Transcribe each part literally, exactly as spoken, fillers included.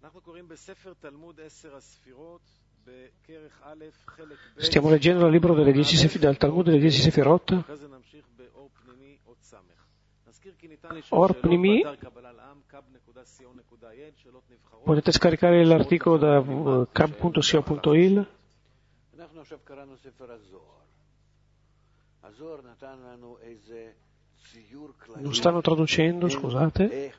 Stiamo leggendo dal libro delle dieci Sefirot, dal Talmud delle dieci Sefirot, Or Pnimi. Potete scaricare l'articolo da cab punto co punto il. Non stanno traducendo, scusate.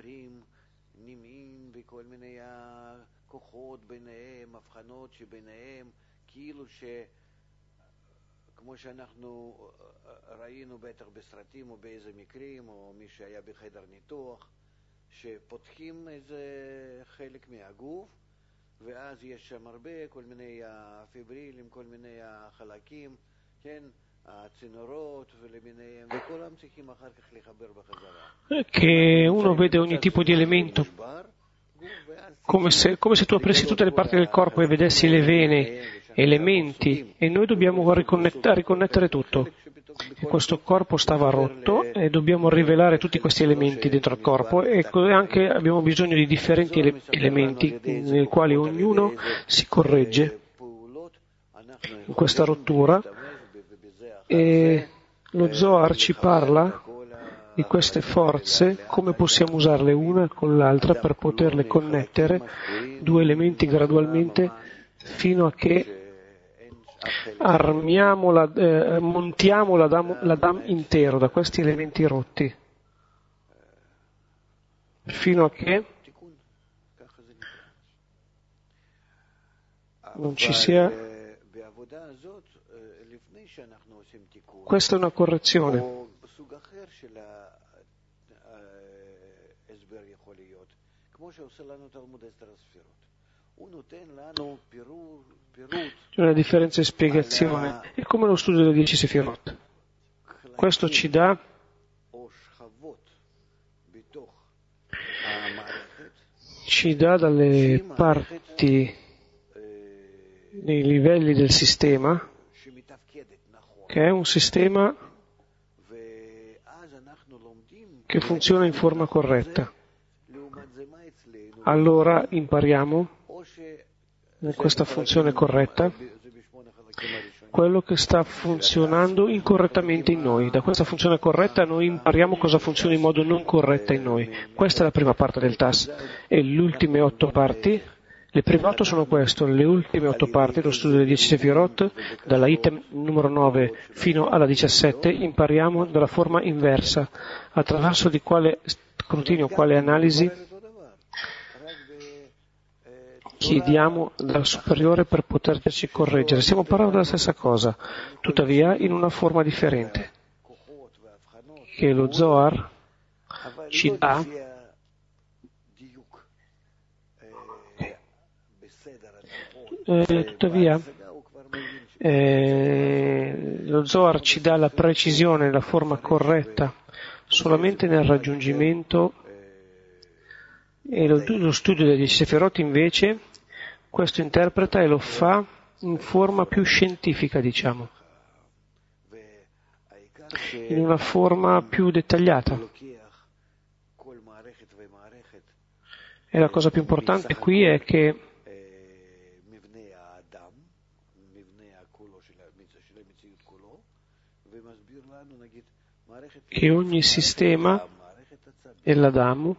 כמו שאנחנו ראינו בטח בסרטים או באיזה מקרים, או מי שהיה בחדר ניתוח, שפותחים איזה חלק מהגוף, ואז יש שם הרבה, כל מיני הפיברילים, כל מיני החלקים, כן, הצינורות ולמיניהם, וכולם צריכים אחר כך לחבר בחזרה. Che uno vede ogni tipo di elemento, come se, come se tu aprissi tutte le parti del corpo e vedessi le vene, elementi, e noi dobbiamo riconnettere, riconnettere tutto. E questo corpo stava rotto e dobbiamo rivelare tutti questi elementi dentro il corpo, e anche abbiamo bisogno di differenti ele- elementi nei quali ognuno si corregge in questa rottura, e lo Zohar ci parla di queste forze, come possiamo usarle una con l'altra per poterle connettere, due elementi gradualmente, fino a che armiamo la, eh, montiamo la dam, la dam intero da questi elementi rotti, fino a che non ci sia. Questa è una correzione. C'è una differenza di spiegazione, è come lo studio delle dieci Sefirot. Questo ci dà ci dà dalle parti, nei livelli del sistema, che è un sistema che funziona in forma corretta. Allora impariamo in questa funzione corretta quello che sta funzionando incorrettamente in noi. Da questa funzione corretta noi impariamo cosa funziona in modo non corretto in noi. Questa è la prima parte del T A S. E le ultime otto parti, le prime otto sono questo, le ultime otto parti, lo studio delle dieci Sefirot, dalla item numero nove fino alla diciassette, impariamo dalla forma inversa, attraverso di quale scrutinio, quale analisi chiediamo dal superiore per poterci correggere. Stiamo parlando della stessa cosa, tuttavia in una forma differente, che lo Zohar ci dà eh, tuttavia eh, lo Zohar ci dà la precisione, la forma corretta solamente nel raggiungimento. E lo, lo studio degli dieci Sefirot invece questo interpreta e lo fa in forma più scientifica, diciamo, in una forma più dettagliata. E la cosa più importante qui è che che ogni sistema è l'Adam,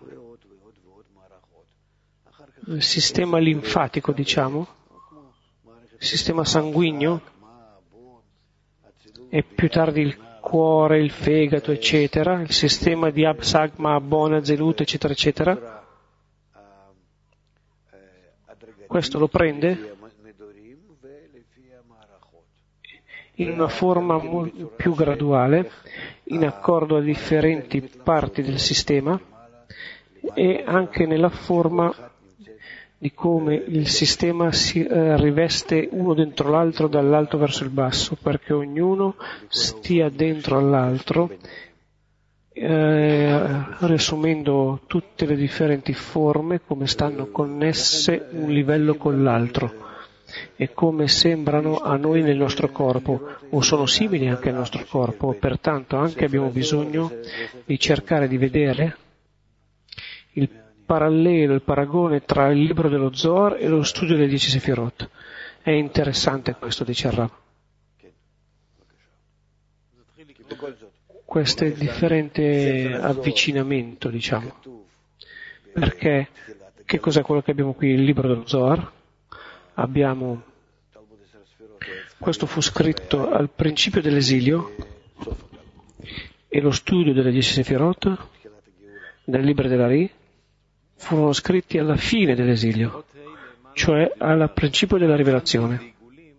il sistema linfatico, diciamo, il sistema sanguigno, e più tardi il cuore, il fegato, eccetera, il sistema di Ab, Sagma, Bona, Zelut, eccetera, eccetera. Questo lo prende in una forma più graduale, in accordo a differenti parti del sistema, e anche nella forma di come il sistema si eh, riveste uno dentro l'altro dall'alto verso il basso, perché ognuno stia dentro all'altro, eh, riassumendo tutte le differenti forme come stanno connesse un livello con l'altro e come sembrano a noi nel nostro corpo, o sono simili anche al nostro corpo. Pertanto anche abbiamo bisogno di cercare di vedere il parallelo, il paragone tra il libro dello Zohar e lo studio delle dieci Sefirot. È interessante questo, dice il Rav. Questo è differente avvicinamento, diciamo. Perché, che cos'è quello che abbiamo qui? Il libro dello Zohar. Abbiamo, questo fu scritto al principio dell'esilio, e lo studio delle dieci Sefirot, nel libro dell'Ari, furono scritti alla fine dell'esilio, cioè al principio della rivelazione.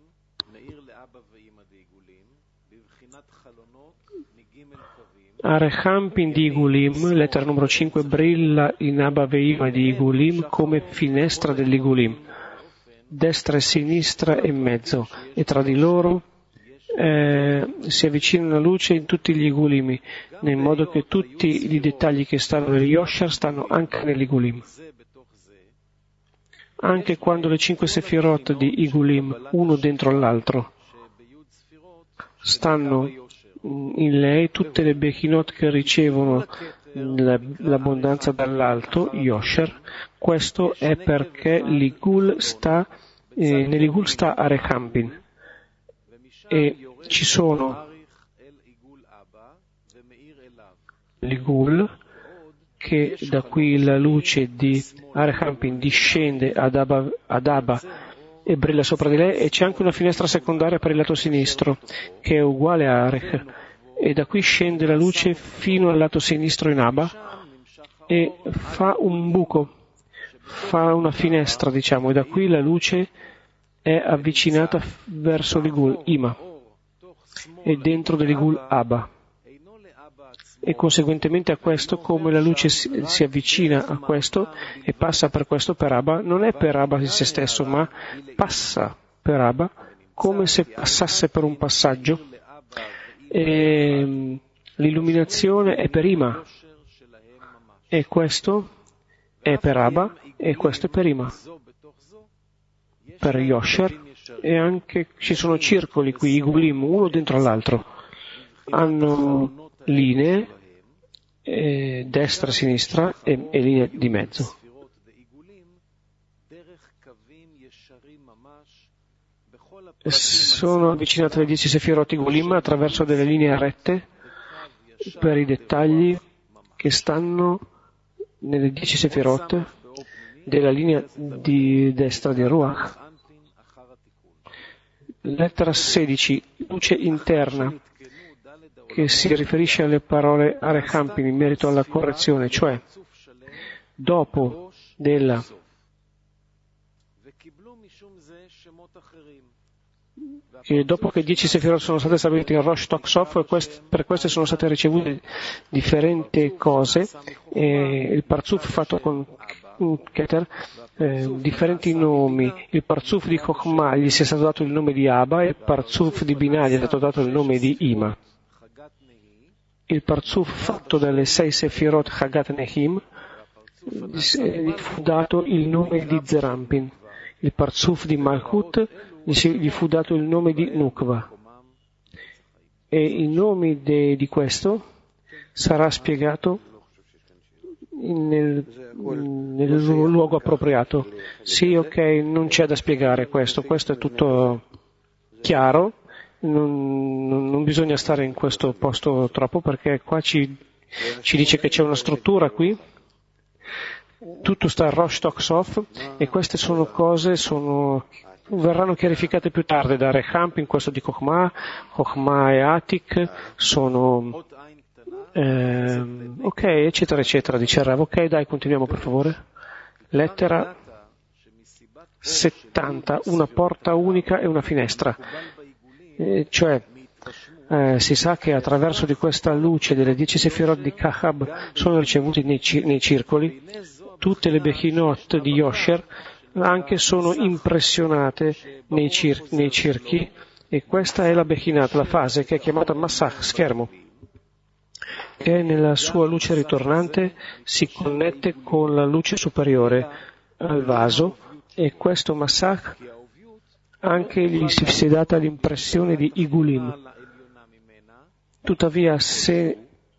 Arechampin di Igulim, lettera numero cinque, brilla in Abba Veima di Igulim come finestra dell'Igulim, destra e sinistra e mezzo, e tra di loro eh, si avvicina una luce in tutti gli Igulimi, nel modo che tutti i dettagli che stanno nel Yosher stanno anche nell'Igulim. Anche quando le cinque Sefirot di Igulim, uno dentro l'altro, stanno in lei, tutte le Bechinot che ricevono l'abbondanza dall'alto, Yosher, questo è perché l'Igul sta, eh, nell'Igul sta Arechampin, e ci sono l'Igul, che da qui la luce di Arechampin discende ad Abba, ad Abba e brilla sopra di lei, e c'è anche una finestra secondaria per il lato sinistro che è uguale a Arech, e da qui scende la luce fino al lato sinistro in Abba e fa un buco, fa una finestra, diciamo, e da qui la luce è avvicinata verso l'Igul Ima e dentro dell'Igul Abba, e conseguentemente a questo, come la luce si, si avvicina a questo e passa per questo per Abba, non è per Abba in se stesso, ma passa per Abba come se passasse per un passaggio, e l'illuminazione è per Ima, e questo è per Abba e questo è per Ima, per Yosher, e anche ci sono circoli qui, Igulim, uno dentro l'altro, hanno linee eh, destra, sinistra e, e linee di mezzo. Sono avvicinate alle dieci Sefirot Igulim attraverso delle linee rette per i dettagli che stanno nelle dieci Sefirot della linea di destra di Ruach. Lettera sedici, luce interna, che si riferisce alle parole Arechampin in merito alla correzione, cioè dopo della e dopo che dieci Sefirot sono state stabilite in Rosh Toksof, per queste sono state ricevute differenti cose, e il Parzuf fatto con Keter, eh, differenti nomi. Il Parzuf di Chokhmah gli sia stato dato il nome di Abba, e il Parzuf di Binah gli è stato dato il nome di Ima. Il Parzuf fatto dalle sei Sefirot Chagat Nehim gli fu dato il nome di Zerampin. Il Parzuf di Malchut gli fu dato il nome di Nukva, e i nomi de, di questo sarà spiegato nel, nel luogo appropriato. Sì, ok, non c'è da spiegare questo, questo è tutto chiaro, non, non, non bisogna stare in questo posto troppo, perché qua ci, ci dice che c'è una struttura qui, tutto sta a Rosh Toksof, e queste sono cose, sono verranno chiarificate più tardi da Arechampin, questo di Chokhmah, Chokhmah e Atik sono eh, ok, eccetera eccetera, dice Rav. Ok, dai, continuiamo per favore. Lettera settanta, una porta unica e una finestra, eh, cioè eh, si sa che attraverso di questa luce delle dieci Sefirot di Kahab sono ricevuti nei, ci- nei circoli tutte le Bechinot di Yosher, anche sono impressionate nei, cir- nei cerchi, e questa è la Bechinat, la fase che è chiamata Massach, schermo, che nella sua luce ritornante si connette con la luce superiore al vaso, e questo Massach anche gli si è data l'impressione di Igulim. Tuttavia, se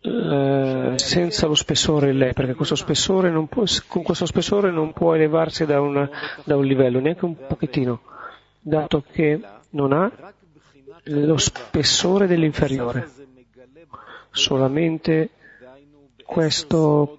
eh, senza lo spessore lei, perché questo spessore non può, con questo spessore non può elevarsi da, una, da un livello, neanche un pochettino, dato che non ha lo spessore dell'inferiore. Solamente questo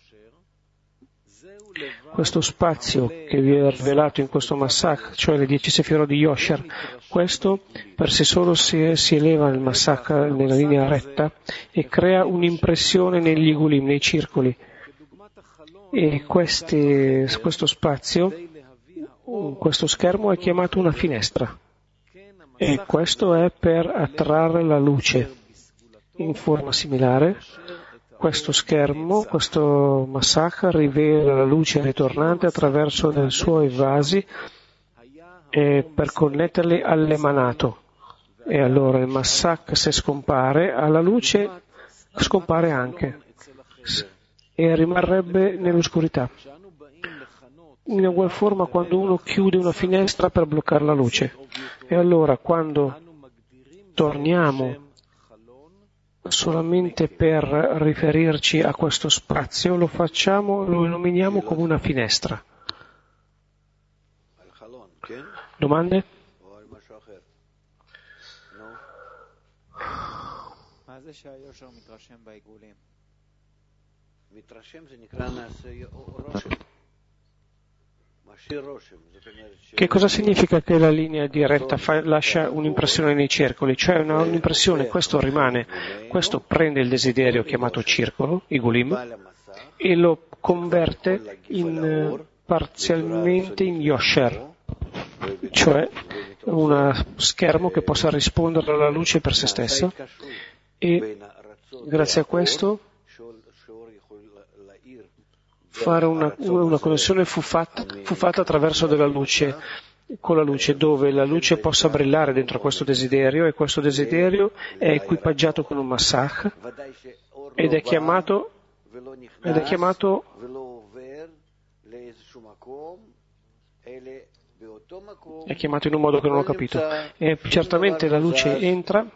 questo spazio che vi è rivelato in questo Massach, cioè le dieci sefirot di Yosher, questo per sé solo si, si eleva nel Massach nella linea retta e crea un'impressione negli igulim, nei circoli. E questi, questo spazio, questo schermo è chiamato una finestra. E questo è per attrarre la luce. In forma similare, questo schermo, questo Massach rivela la luce ritornante attraverso i suoi vasi eh, per connetterli all'emanato. E allora il Massach, se scompare, alla luce scompare anche e rimarrebbe nell'oscurità. In ugual forma quando uno chiude una finestra per bloccare la luce. E allora quando torniamo solamente per riferirci a questo spazio, lo facciamo, lo illuminiamo come una finestra. Domande? Che cosa significa che la linea diretta fa, lascia un'impressione nei circoli? Cioè una, un'impressione, questo rimane, questo prende il desiderio chiamato circolo, Igulim, e lo converte in, parzialmente in Yosher, cioè uno schermo che possa rispondere alla luce per se stesso, e grazie a questo fare una, una connessione fu fatta, fu fatta attraverso della luce, con la luce, dove la luce possa brillare dentro questo desiderio, e questo desiderio è equipaggiato con un Massach ed è chiamato ed è chiamato è chiamato in un modo che non ho capito. E certamente la luce entra,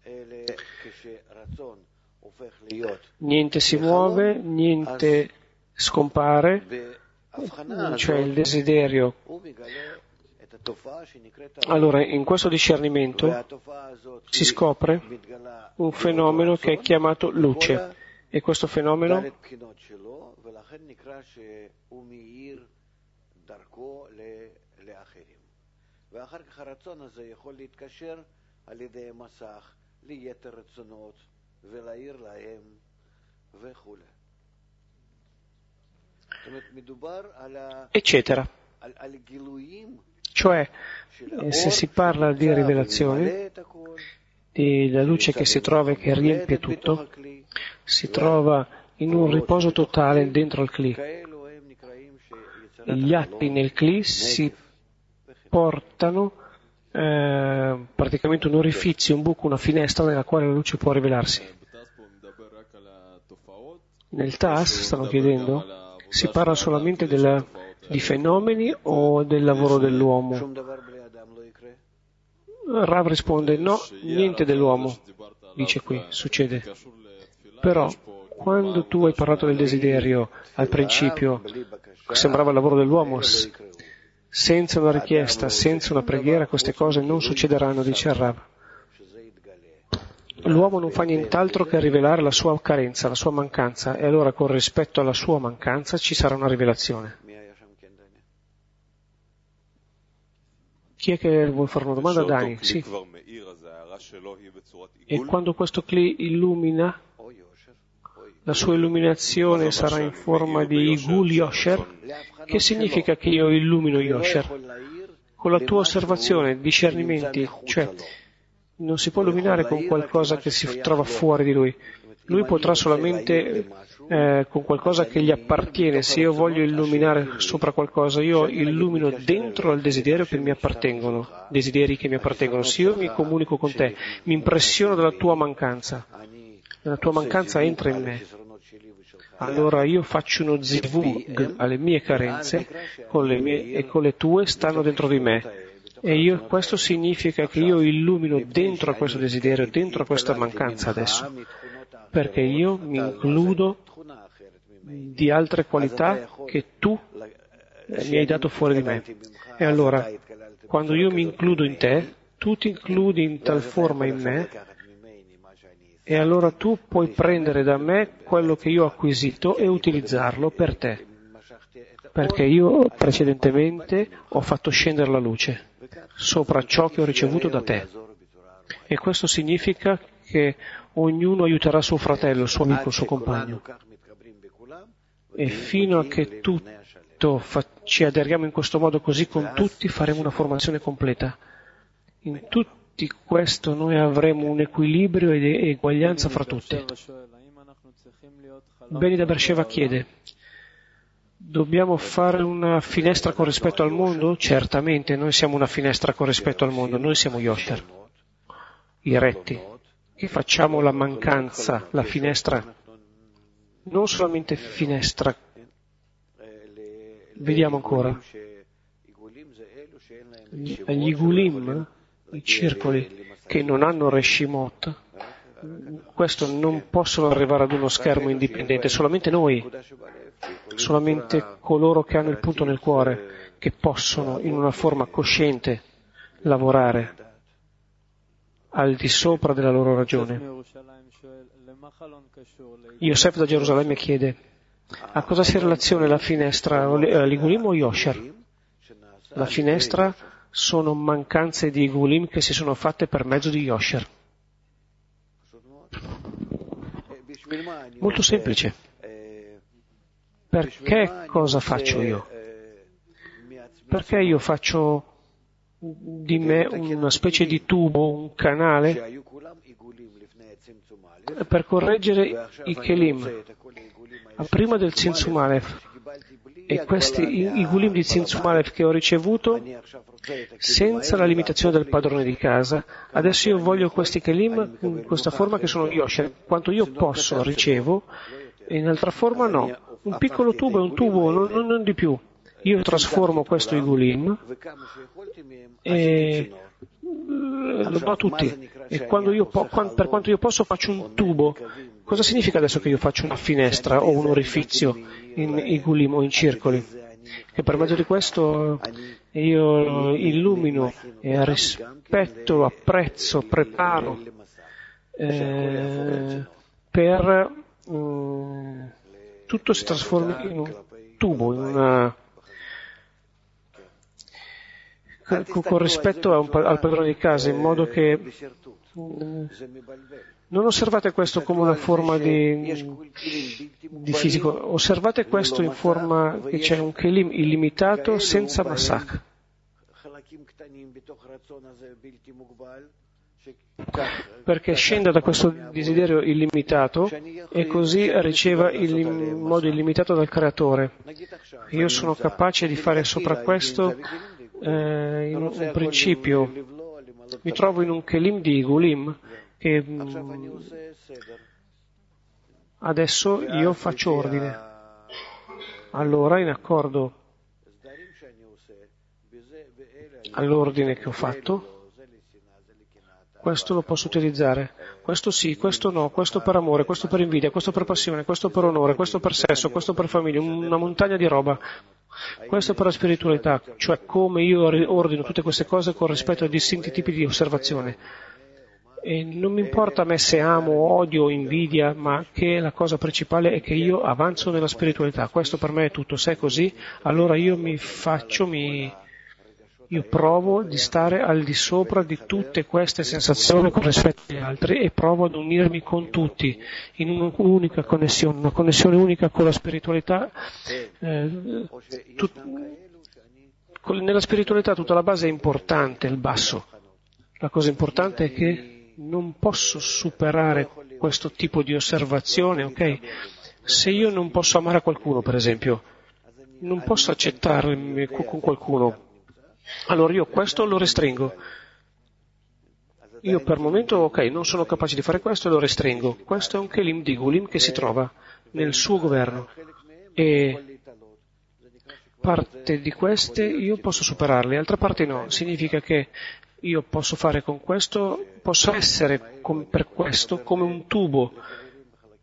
niente si muove, niente scompare, cioè il desiderio. Allora, in questo discernimento si scopre un fenomeno che è chiamato luce, e questo fenomeno eccetera. Cioè, se si parla di rivelazione, di la luce che si trova e che riempie tutto, si trova in un riposo totale dentro il Kli. Gli atti nel Kli si portano eh, praticamente un orifizio, un buco, una finestra nella quale la luce può rivelarsi. Nel T A S, stanno chiedendo, si parla solamente della, di fenomeni o del lavoro dell'uomo? Rav risponde, no, niente dell'uomo, dice qui, succede. Però, quando tu hai parlato del desiderio al principio, sembrava il lavoro dell'uomo, senza una richiesta, senza una preghiera, queste cose non succederanno, dice Rav. L'uomo non fa nient'altro che rivelare la sua carenza, la sua mancanza, e allora con rispetto alla sua mancanza ci sarà una rivelazione. Chi è che vuole fare una domanda? Dani, sì. E quando questo Kli illumina, la sua illuminazione sarà in forma di Igul Yosher. Che significa che io illumino Yosher? Con la tua osservazione, discernimenti, cioè non si può illuminare con qualcosa che si trova fuori di lui. Lui potrà solamente eh, con qualcosa che gli appartiene. Se io voglio illuminare sopra qualcosa, io illumino dentro al desiderio che mi appartengono, desideri che mi appartengono. Se io mi comunico con te, mi impressiono della tua mancanza, la tua mancanza entra in me, allora io faccio uno zivug alle mie carenze con le mie, e con le tue stanno dentro di me. E io, questo significa che io illumino dentro a questo desiderio, dentro a questa mancanza adesso. perché io mi includo di altre qualità che tu mi hai dato fuori di me. E allora, quando io mi includo in te, tu ti includi in tal forma in me, e allora tu puoi prendere da me quello che io ho acquisito e utilizzarlo per te, perché io precedentemente ho fatto scendere la luce sopra ciò che ho ricevuto da te. E questo significa che ognuno aiuterà suo fratello, il suo amico, il suo compagno. E fino a che tutto fa- ci aderiamo in questo modo così con tutti, faremo una formazione completa. In tutti questo noi avremo un equilibrio ed e- eguaglianza fra tutti. Beni da Beersheva chiede: dobbiamo fare una finestra con rispetto al mondo? Certamente, noi siamo una finestra con rispetto al mondo, noi siamo Yosher, i retti, che facciamo la mancanza, la finestra, non solamente finestra. Vediamo ancora. Gli Igulim, i circoli che non hanno Reshimot, questo non possono arrivare ad uno schermo indipendente, solamente noi, solamente coloro che hanno il punto nel cuore, che possono in una forma cosciente lavorare al di sopra della loro ragione. Yosef da Gerusalemme chiede: a cosa si relaziona la finestra, l'Igulim o Yosher? La finestra sono mancanze di Igulim che si sono fatte per mezzo di Yosher. Molto semplice. Perché cosa faccio io? Perché io faccio di me una specie di tubo, un canale per correggere i Kelim prima del Tzimtzum Aleph, e questi i, i Gulim di Tzimtzum Aleph che ho ricevuto senza la limitazione del padrone di casa, adesso io voglio questi Kelim in questa forma che sono Yosher, quanto io posso ricevo, e in altra forma no, un piccolo tubo è un tubo, non, non, non di più. Io trasformo questo Igulim e lo do a tutti, e quando io po- per quanto io posso faccio un tubo. Cosa significa adesso che io faccio una finestra o un orifizio in Igulim o in circoli? Che per mezzo di questo io illumino e rispetto, apprezzo, preparo eh, per um, tutto si trasforma in un tubo, in una con rispetto a un, al padrone di casa, in modo che mh, non osservate questo come una forma di, di fisico, osservate questo in forma che c'è un kelim illimitato senza masak, perché scenda da questo desiderio illimitato e così riceva il, in modo illimitato dal creatore. Io sono capace di fare sopra questo eh, in un principio, mi trovo in un kelim di Igulim che mh, adesso io faccio ordine. Allora, in accordo all'ordine che ho fatto, questo lo posso utilizzare, questo sì, questo no, questo per amore, questo per invidia, questo per passione, questo per onore, questo per sesso, questo per famiglia, una montagna di roba. Questo per la spiritualità, cioè come io ordino tutte queste cose con rispetto ai distinti tipi di osservazione. E non mi importa a me se amo, odio o invidia, ma che la cosa principale è che io avanzo nella spiritualità. Questo per me è tutto. Se è così, allora io mi faccio, mi, io provo di stare al di sopra di tutte queste sensazioni con rispetto agli altri e provo ad unirmi con tutti in un'unica connessione, una connessione unica con la spiritualità. Eh, tut, nella spiritualità tutta la base è importante, il basso. La cosa importante è che non posso superare questo tipo di osservazione, ok? Se io non posso amare qualcuno, per esempio, non posso accettarmi con qualcuno, allora io questo lo restringo. Io per il momento, ok, non sono capace di fare questo e lo restringo. Questo è un kelim di Gulim che si trova nel suo governo. E parte di queste io posso superarle, altre parti no. Significa che io posso fare con questo, posso essere com, per questo come un tubo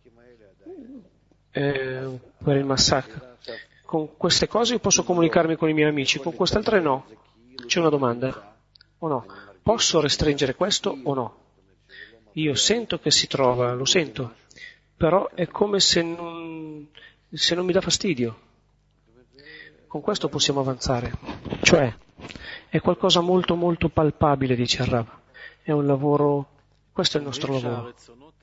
eh, per il massacro. Con queste cose io posso comunicarmi con i miei amici, con quest'altre no. C'è una domanda? O no? Posso restringere questo o no? Io sento che si trova, lo sento, però è come se non, se non mi dà fastidio. Con questo possiamo avanzare. Cioè, è qualcosa molto molto palpabile, dice il Rav. È un lavoro, questo è il nostro lavoro.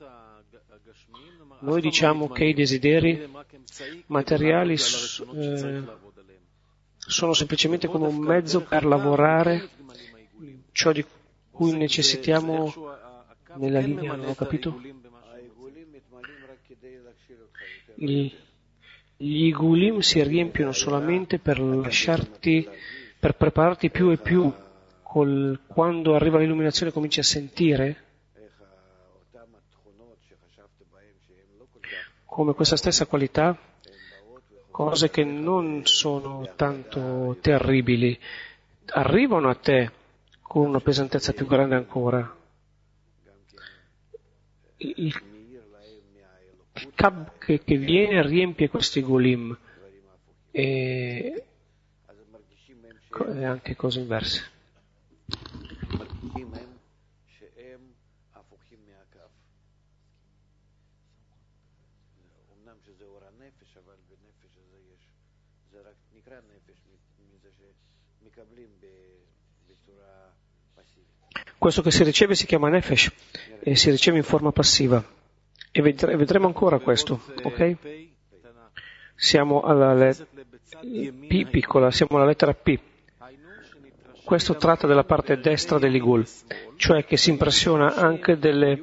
Noi diciamo che i desideri materiali eh, sono semplicemente come un mezzo per lavorare ciò di cui necessitiamo nella linea, non ho capito? Il, gli igulim si riempiono solamente per lasciarti, per prepararti più e più col, quando arriva l'illuminazione cominci a sentire come questa stessa qualità, cose che non sono tanto terribili, arrivano a te con una pesantezza più grande ancora. Il, il cab che, che viene riempie questi golim e, e anche cose inverse. Questo che si riceve si chiama nefesh e si riceve in forma passiva e vedre- vedremo ancora questo, ok? Siamo alla let- P piccola, siamo alla lettera P. Questo tratta della parte destra dell'igul, cioè che si impressiona anche delle,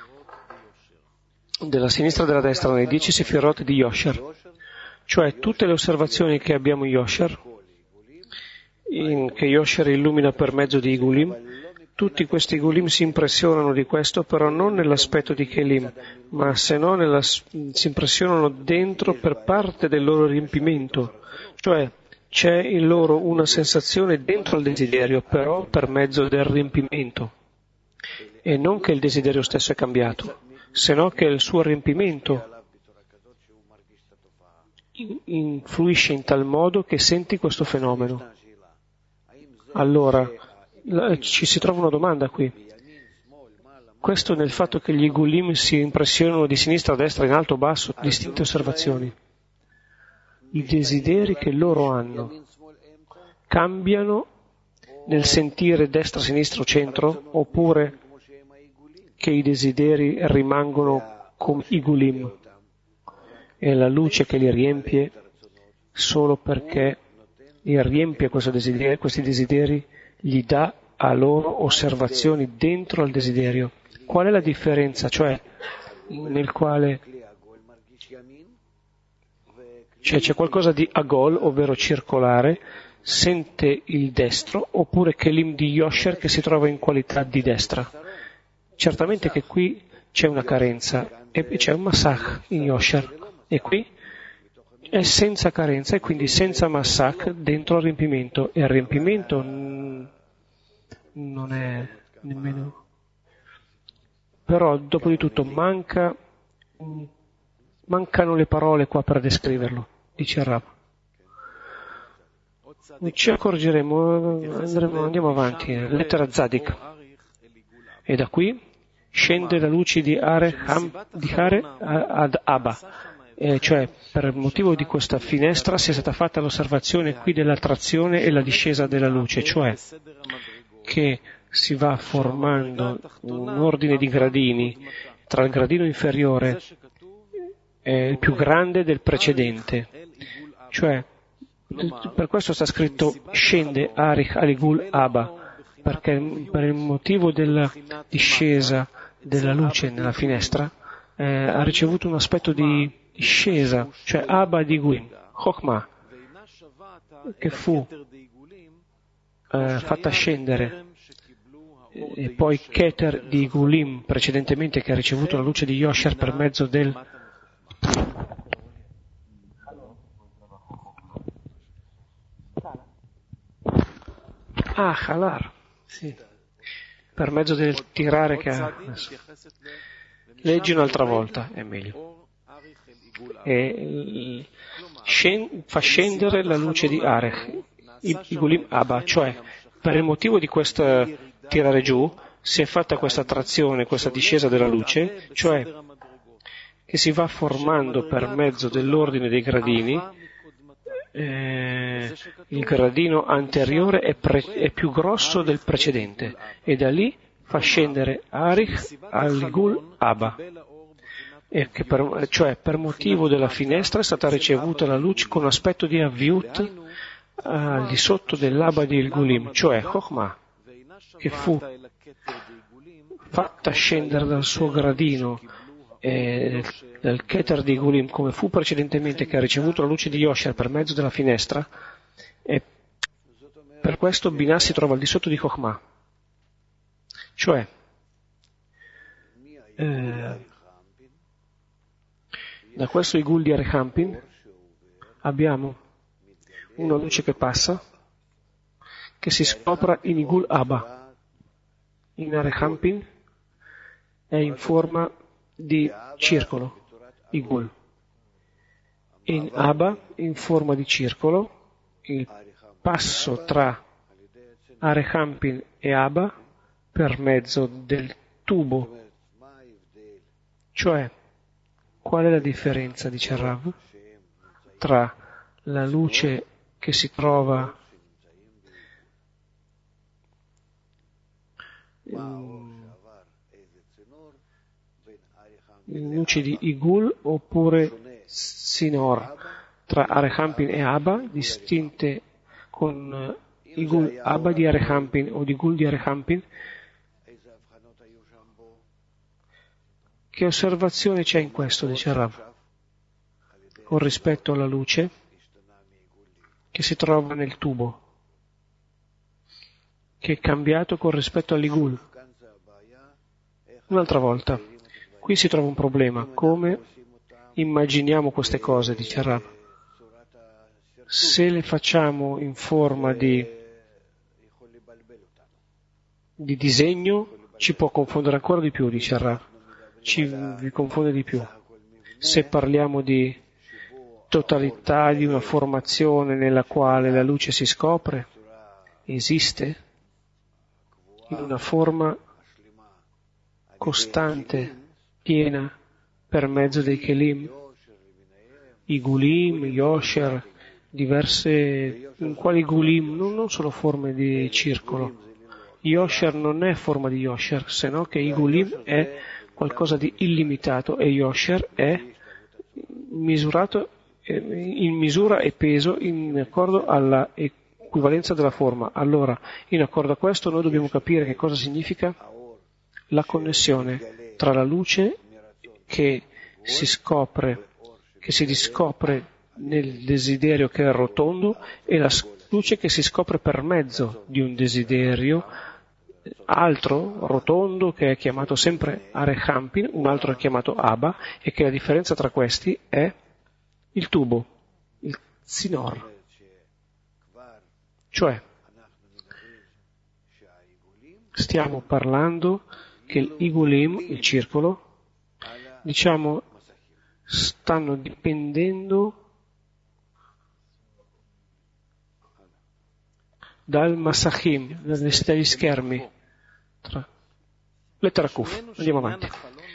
della sinistra e della destra nei dieci sefirot di Yosher, cioè tutte le osservazioni che abbiamo in Yosher, in, che Yosher illumina per mezzo di Igulim. Tutti questi Gulim si impressionano di questo, però non nell'aspetto di Kelim, ma se no nella, si impressionano dentro per parte del loro riempimento, cioè c'è in loro una sensazione dentro il desiderio, però per mezzo del riempimento, e non che il desiderio stesso è cambiato, se no che il suo riempimento influisce in tal modo che senti questo fenomeno. Allora, ci si trova una domanda qui. Questo nel fatto che gli Igulim si impressionano di sinistra a destra, in alto o basso, distinte osservazioni. I desideri che loro hanno cambiano nel sentire destra, sinistra o centro, oppure che i desideri rimangono come Igulim e la luce che li riempie solo perché li riempie questo desiderio, questi desideri gli dà a loro osservazioni dentro al desiderio. Qual è la differenza? Cioè, nel quale cioè, c'è qualcosa di agol, ovvero circolare, sente il destro, oppure Kelim di Yosher che si trova in qualità di destra. Certamente che qui c'è una carenza, e c'è un massach in Yosher, e qui è senza carenza e quindi senza massach dentro al riempimento, e il riempimento non è nemmeno. Però dopo di tutto manca, mancano le parole qua per descriverlo, dice il Rav. Ci accorgeremo, andremo, andiamo avanti, lettera Zadik. E da qui scende la luce di Are, Ham, di Are ad Abba. Eh, cioè per il motivo di questa finestra si è stata fatta l'osservazione qui dell'attrazione e la discesa della luce, cioè che si va formando un ordine di gradini tra il gradino inferiore e il più grande del precedente, cioè per questo sta scritto scende Arich Aligul Abba, perché per il motivo della discesa della luce nella finestra eh, ha ricevuto un aspetto di discesa, cioè Abba di Guim, Chokhmah, che fu eh, fatta scendere, e poi Keter di Gulim precedentemente, che ha ricevuto la luce di Yosher per mezzo del ah, Halar, sì, per mezzo del tirare che ha adesso. Leggi un'altra volta, è meglio. e scend- fa scendere la luce di Arech, Igulim Abba, cioè per il motivo di questa tirare giù si è fatta questa attrazione, questa discesa della luce, cioè che si va formando per mezzo dell'ordine dei gradini. Eh, il gradino anteriore è, pre- è più grosso del precedente e da lì fa scendere Arich al Gul Abba, e che per, cioè per motivo della finestra è stata ricevuta la luce con aspetto di Aviut al di sotto dell'Abba di Il Gulim, cioè Chokhmah, che fu fatta scendere dal suo gradino eh, dal Keter di Gulim, come fu precedentemente, che ha ricevuto la luce di Yosher per mezzo della finestra, e per questo Binah si trova al di sotto di Chokhmah. Cioè, eh, da questo Igul di Arechampin abbiamo una luce che passa, che si scopre in Igul Abba. In Arechampin è in forma di circolo, Igul. In Abba, in forma di circolo, il passo tra Arechampin e Abba per mezzo del tubo. Cioè, qual è la differenza, dice Rav, tra la luce che si trova in, in luce di Igul oppure Sinor, tra Arechampin e Abba, distinte con Igul Abba di Arechampin o di Igul di Arechampin? Che osservazione c'è in questo, dice Rav, con rispetto alla luce che si trova nel tubo, che è cambiato con rispetto all'Igul? Un'altra volta, qui si trova un problema. Come immaginiamo queste cose, dice Rav? Se le facciamo in forma di, di disegno, ci può confondere ancora di più, dice Rav. Ci vi confonde di più. Se parliamo di totalità di una formazione nella quale la luce si scopre, esiste in una forma costante, piena, per mezzo dei Kelim, Igulim, Yosher, diverse, in quali Igulim, non, non sono forme di circolo. Yosher non è forma di Yosher, se no che Igulim è qualcosa di illimitato e Yosher è misurato in misura e peso in accordo alla equivalenza della forma. Allora, in accordo a questo, noi dobbiamo capire che cosa significa la connessione tra la luce che si scopre, che si riscopre nel desiderio che è rotondo, e la luce che si scopre per mezzo di un desiderio altro, rotondo, che è chiamato sempre Arechampin, un altro è chiamato Abba, e che la differenza tra questi è il tubo, il Sinor. Cioè, stiamo parlando che l'Igulim, il circolo, diciamo, stanno dipendendo dal Masachim, dagli schermi. Tra... Lettera Kuf, andiamo avanti.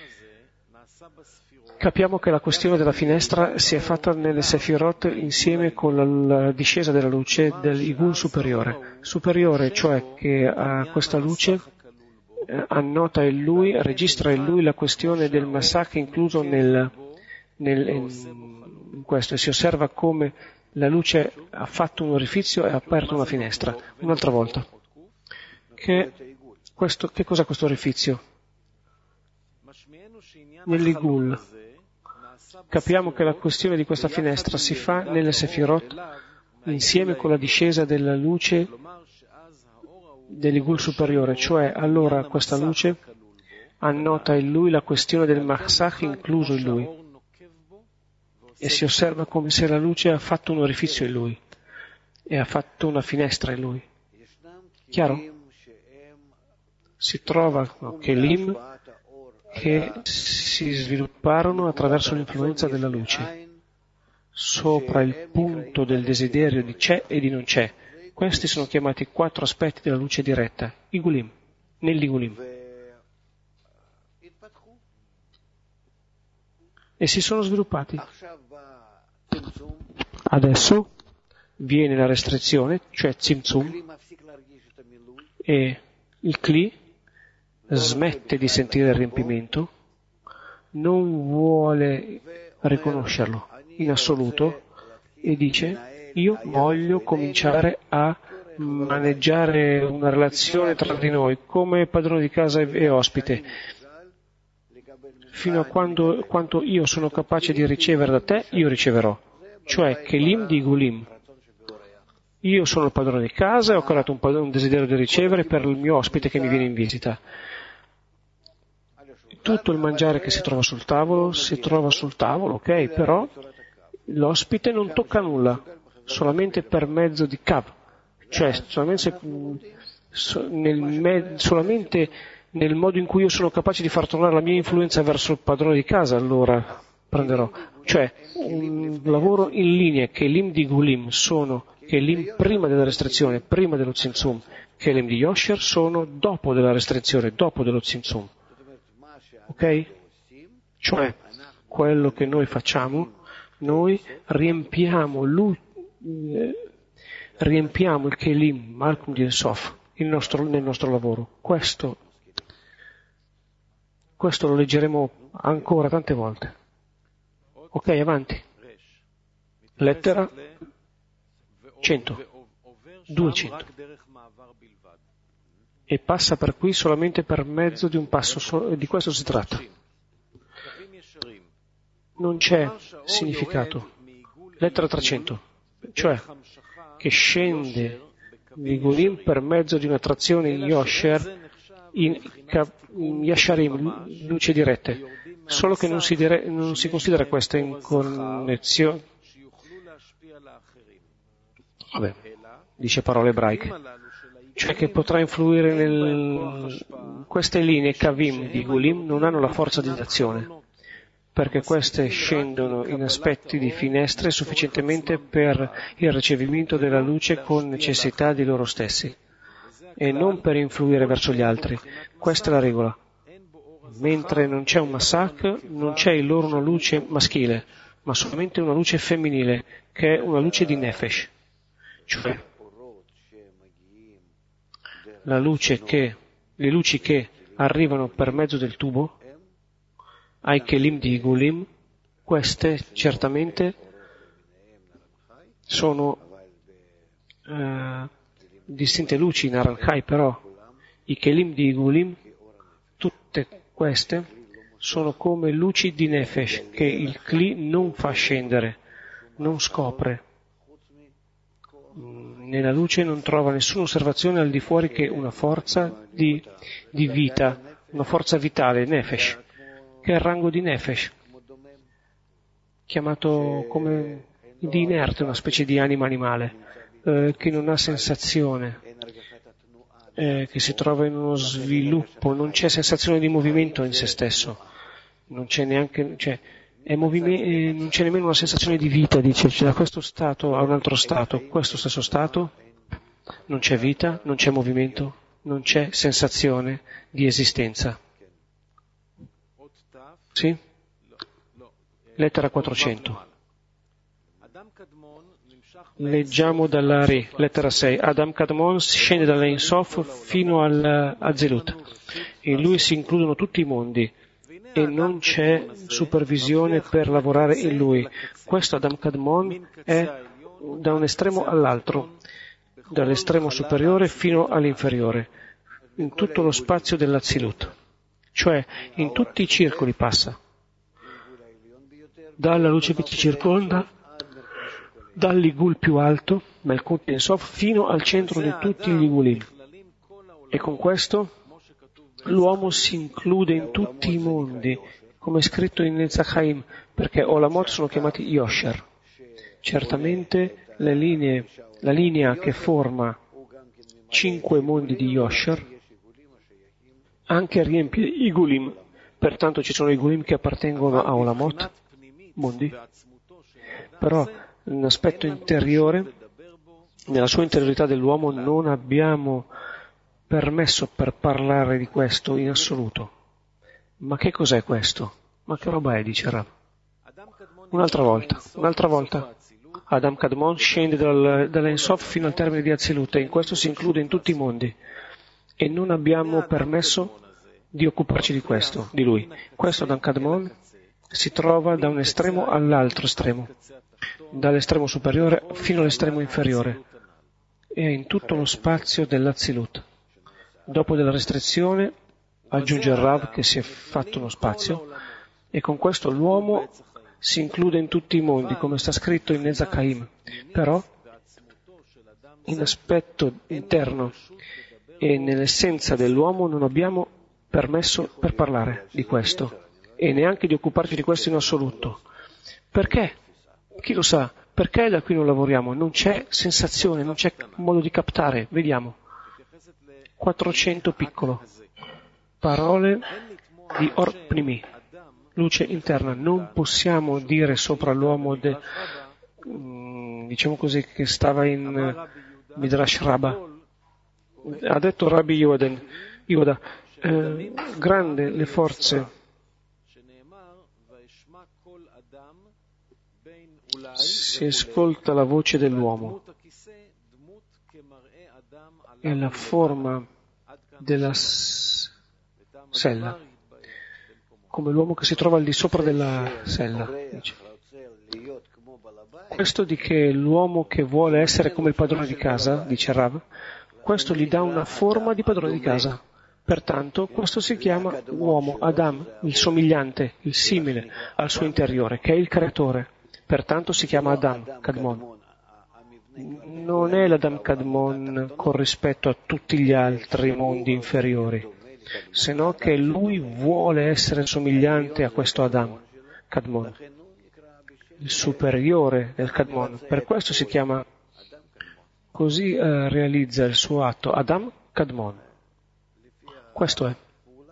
Capiamo che la questione della finestra si è fatta nelle Sefirot insieme con la, la discesa della luce dell'Igul superiore. Superiore, cioè che a questa luce eh, annota in lui, registra in lui la questione del Masach incluso nel, nel, in, in questo, e si osserva come la luce ha fatto un orifizio e ha aperto una finestra. Un'altra volta. Che, questo, che cos'è questo orifizio? Nell'Igul. Capiamo che la questione di questa finestra si fa nelle Sefirot insieme con la discesa della luce dell'Igul superiore, cioè allora questa luce annota in lui la questione del Masach incluso in lui, e si osserva come se la luce ha fatto un orifizio in lui e ha fatto una finestra in lui. Chiaro? Si trova no, Kelim che si svilupparono attraverso l'influenza della luce, sopra il punto del desiderio di c'è e di non c'è. Questi sono chiamati quattro aspetti della luce diretta, Igulim, nell'Igulim. E si sono sviluppati. Adesso viene la restrizione, cioè Tzimtzum, e il Kli smette di sentire il riempimento, non vuole riconoscerlo in assoluto e dice: io voglio cominciare a maneggiare una relazione tra di noi come padrone di casa e ospite, fino a quando quanto io sono capace di ricevere da te, io riceverò. Cioè, Kelim di Gulim. Io sono il padrone di casa e ho creato un, un desiderio di ricevere per il mio ospite che mi viene in visita. Tutto il mangiare che si trova sul tavolo, si trova sul tavolo, ok, però l'ospite non tocca nulla, solamente per mezzo di Kav, cioè solamente nel, solamente nel modo in cui io sono capace di far tornare la mia influenza verso il padrone di casa, allora prenderò. Cioè, un lavoro in linea che l'im di Gulim sono che l'im prima della restrizione, prima dello Tzimtzum, che l'im di Yosher sono dopo della restrizione, dopo dello Tzimtzum. Ok? Cioè, quello che noi facciamo, noi riempiamo, lui, eh, riempiamo il Kelim, Malkum di Sof, il nostro, nel nostro lavoro. Questo, questo lo leggeremo ancora tante volte. Ok, avanti. Lettera cento, duecento. E passa per qui solamente per mezzo di un passo, di questo si tratta. Non c'è significato. Lettera trecento, cioè che scende di Gulim per mezzo di un'attrazione in Yosher, in, in Yasharim, luce dirette. Solo che non si, dire, non si considera questa in connezione. Vabbè, dice parole ebraiche. Cioè che potrà influire nel... Queste linee Kavim di Gulim non hanno la forza di azione, perché queste scendono in aspetti di finestre sufficientemente per il ricevimento della luce con necessità di loro stessi, e non per influire verso gli altri. Questa è la regola. Mentre non c'è un massacre, non c'è in loro una luce maschile, ma solamente una luce femminile, che è una luce di Nefesh. Cioè, la luce che, le luci che arrivano per mezzo del tubo, ai Kelim di Gulim, queste certamente sono eh, distinte luci in Aranchai, però i Kelim di Gulim, tutte queste sono come luci di Nefesh che il Kli non fa scendere, non scopre. Nella luce non trova nessuna osservazione al di fuori che una forza di, di vita, una forza vitale, Nefesh, che è il rango di Nefesh, chiamato come di inerte, una specie di anima animale, eh, che non ha sensazione, eh, che si trova in uno sviluppo, non c'è sensazione di movimento in se stesso, non c'è neanche, cioè, è movime- eh, non c'è nemmeno una sensazione di vita, dice, cioè, da questo stato a un altro stato, questo stesso stato, non c'è vita, non c'è movimento, non c'è sensazione di esistenza. Sì? Lettera quattrocento. Leggiamo dalla Re, lettera sei. Adam Kadmon scende dall'Ein Sof fino al Azelut. In lui si includono tutti i mondi e non c'è supervisione per lavorare in lui. Questo Adam Kadmon è da un estremo all'altro, dall'estremo superiore fino all'inferiore, in tutto lo spazio dell'Azilut, cioè in tutti i circoli passa, dalla luce che ci circonda, dall'Igul più alto, Melkut Ensof, fino al centro di tutti gli Igulim. E con questo l'uomo si include in tutti i mondi, come è scritto in Nezachaim, perché Olamot sono chiamati Yosher. Certamente le linee, la linea che forma cinque mondi di Yosher anche riempie Igulim, Pertanto ci sono i Gulim che appartengono a Olamot, mondi, però in aspetto interiore, nella sua interiorità dell'uomo, non abbiamo permesso per parlare di questo in assoluto. Ma che cos'è questo? Ma che roba è, dice Rav? Un'altra volta, un'altra volta. Adam Kadmon scende dal, dall'Ensof fino al termine di Azilut, e in questo si include in tutti i mondi. E non abbiamo permesso di occuparci di questo, di lui. Questo Adam Kadmon si trova da un estremo all'altro estremo, dall'estremo superiore fino all'estremo inferiore, e in tutto lo spazio dell'Azilut. Dopo della restrizione aggiunge il Rav che si è fatto uno spazio, e con questo l'uomo si include in tutti i mondi, come sta scritto in Nezakaim. Però, in aspetto interno e nell'essenza dell'uomo non abbiamo permesso per parlare di questo, e neanche di occuparci di questo in assoluto. Perché? Chi lo sa? Perché da qui non lavoriamo? Non c'è sensazione, non c'è modo di captare. Vediamo. quattrocento piccolo. Parole di Or Pnimi. Luce interna. Non possiamo dire sopra l'uomo, de, diciamo così, che stava in Midrash Rabba. Ha detto Rabbi Yoden, Yoda, eh, grande le forze. Si ascolta la voce dell'uomo e la forma della sella, come l'uomo che si trova al di sopra della sella. Dice. Questo di che l'uomo che vuole essere come il padrone di casa, dice Rav, questo gli dà una forma di padrone di casa. Pertanto questo si chiama uomo, Adam, il somigliante, il simile al suo interiore, che è il creatore. Pertanto si chiama Adam Kadmon. Non è l'Adam Kadmon con rispetto a tutti gli altri mondi inferiori, se no che lui vuole essere somigliante a questo Adam Kadmon, il superiore del Kadmon. Per questo si chiama, così eh, realizza il suo atto Adam Kadmon. Questo è.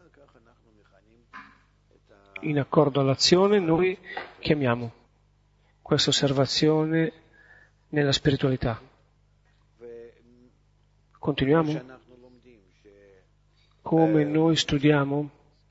In accordo all'azione noi chiamiamo questa osservazione nella spiritualità. Continuiamo? Come noi studiamo,